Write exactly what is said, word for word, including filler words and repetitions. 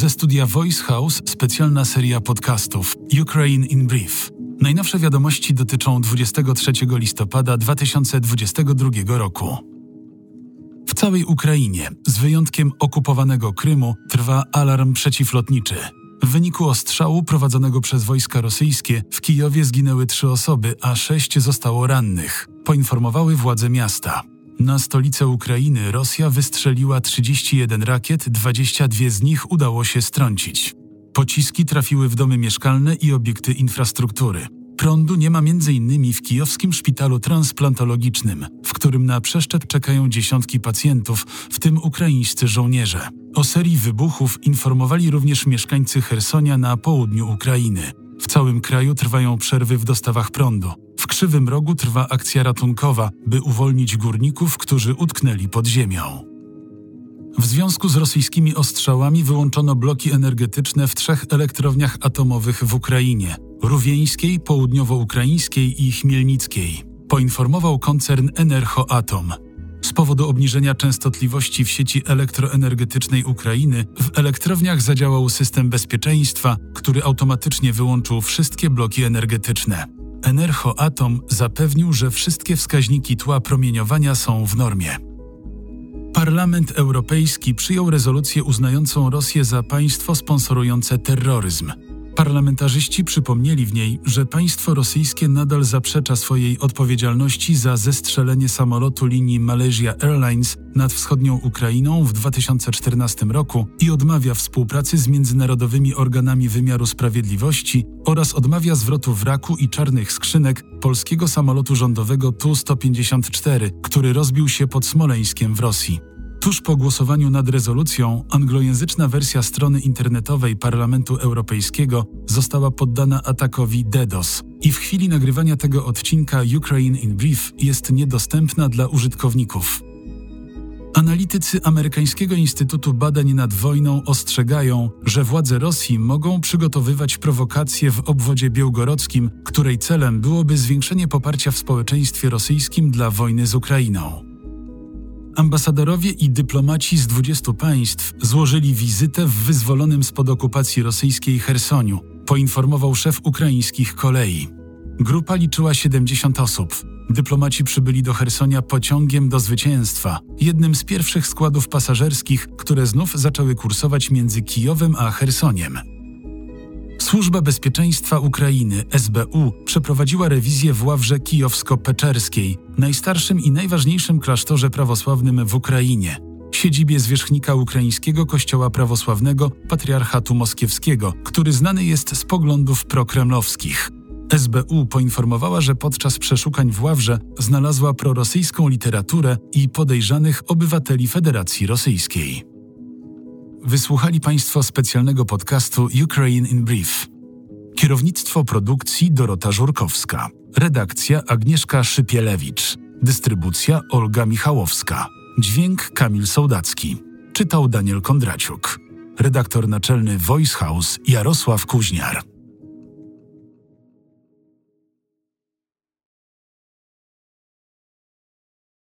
Ze studia Voice House specjalna seria podcastów Ukraine in Brief. Najnowsze wiadomości dotyczą dwudziestego trzeciego listopada dwa tysiące dwudziestego drugiego roku. W całej Ukrainie, z wyjątkiem okupowanego Krymu, trwa alarm przeciwlotniczy. W wyniku ostrzału prowadzonego przez wojska rosyjskie w Kijowie zginęły trzy osoby, a sześć zostało rannych, poinformowały władze miasta. Na stolicę Ukrainy Rosja wystrzeliła trzydzieści jeden rakiet, dwadzieścia dwie z nich udało się strącić. Pociski trafiły w domy mieszkalne i obiekty infrastruktury. Prądu nie ma między innymi w kijowskim szpitalu transplantologicznym, w którym na przeszczep czekają dziesiątki pacjentów, w tym ukraińscy żołnierze. O serii wybuchów informowali również mieszkańcy Chersonia na południu Ukrainy. W całym kraju trwają przerwy w dostawach prądu. W Krzywym Rogu trwa akcja ratunkowa, by uwolnić górników, którzy utknęli pod ziemią. W związku z rosyjskimi ostrzałami wyłączono bloki energetyczne w trzech elektrowniach atomowych w Ukrainie: Rówieńskiej, Południowo-Ukraińskiej i Chmielnickiej, poinformował koncern Enerhoatom. Z powodu obniżenia częstotliwości w sieci elektroenergetycznej Ukrainy w elektrowniach zadziałał system bezpieczeństwa, który automatycznie wyłączył wszystkie bloki energetyczne. Enerhoatom zapewnił, że wszystkie wskaźniki tła promieniowania są w normie. Parlament Europejski przyjął rezolucję uznającą Rosję za państwo sponsorujące terroryzm. Parlamentarzyści przypomnieli w niej, że państwo rosyjskie nadal zaprzecza swojej odpowiedzialności za zestrzelenie samolotu linii Malaysia Airlines nad wschodnią Ukrainą w dwa tysiące czternastym roku i odmawia współpracy z międzynarodowymi organami wymiaru sprawiedliwości oraz odmawia zwrotu wraku i czarnych skrzynek polskiego samolotu rządowego Tu sto pięćdziesiąt cztery, który rozbił się pod Smoleńskiem w Rosji. Tuż po głosowaniu nad rezolucją anglojęzyczna wersja strony internetowej Parlamentu Europejskiego została poddana atakowi DDoS i w chwili nagrywania tego odcinka Ukraine in Brief jest niedostępna dla użytkowników. Analitycy amerykańskiego Instytutu Badań nad Wojną ostrzegają, że władze Rosji mogą przygotowywać prowokację w obwodzie białgorodzkim, której celem byłoby zwiększenie poparcia w społeczeństwie rosyjskim dla wojny z Ukrainą. Ambasadorowie i dyplomaci z dwudziestu państw złożyli wizytę w wyzwolonym spod okupacji rosyjskiej Chersoniu, poinformował szef ukraińskich kolei. Grupa liczyła siedemdziesiąt osób. Dyplomaci przybyli do Chersonia pociągiem do zwycięstwa, jednym z pierwszych składów pasażerskich, które znów zaczęły kursować między Kijowem a Chersoniem. Służba Bezpieczeństwa Ukrainy, S B U, przeprowadziła rewizję w Ławrze Kijowsko-Peczerskiej, najstarszym i najważniejszym klasztorze prawosławnym w Ukrainie, siedzibie zwierzchnika ukraińskiego kościoła prawosławnego Patriarchatu Moskiewskiego, który znany jest z poglądów prokremlowskich. S B U poinformowała, że podczas przeszukań w Ławrze znalazła prorosyjską literaturę i podejrzanych obywateli Federacji Rosyjskiej. Wysłuchali Państwo specjalnego podcastu Ukraine in Brief. Kierownictwo produkcji Dorota Żurkowska. Redakcja Agnieszka Szypielewicz. Dystrybucja Olga Michałowska. Dźwięk Kamil Sołdacki. Czytał Daniel Kondraciuk. Redaktor naczelny Voice House Jarosław Kuźniar.